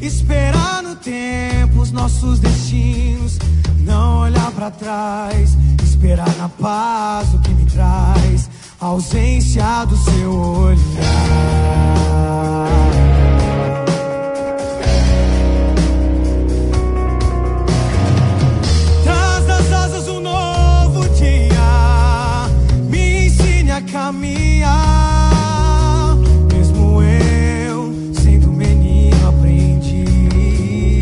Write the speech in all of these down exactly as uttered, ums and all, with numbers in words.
esperar no tempo os nossos destinos, não olhar pra trás, esperar na paz o que me traz a ausência do seu olhar. Traz das asas um novo dia, me ensine a caminhar, mesmo eu sendo menino aprendi.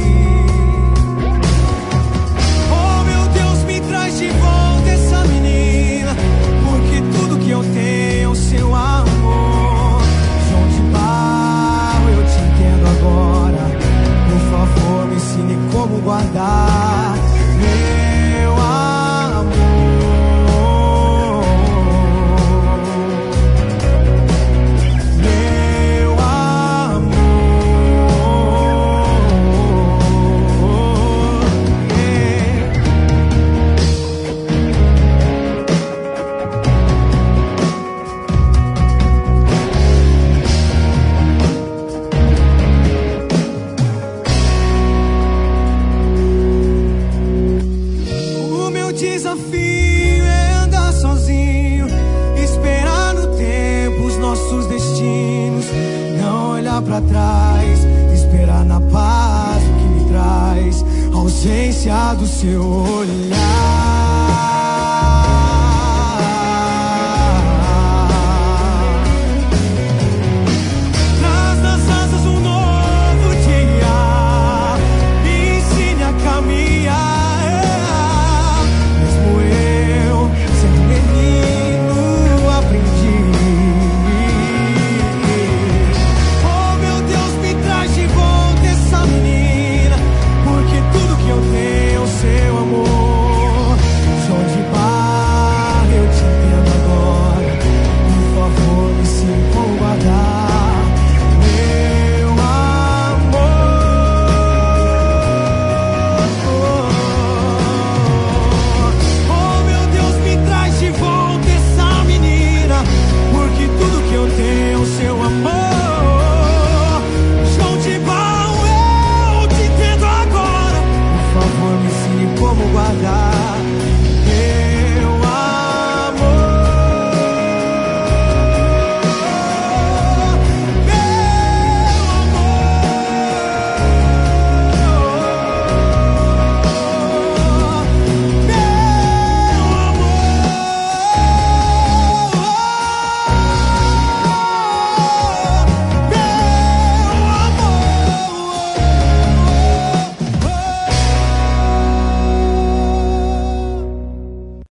Oh meu Deus, me traz de volta essa menina, porque tudo que eu tenho é o seu amor. João de Barro, eu te entendo agora, por favor me ensine como guardar meu amor. Meu amor. O meu desafio é andar sozinho, esperar no tempo os nossos destinos, não olhar pra trás, esperar na paz o que me traz a ausência do seu olhar.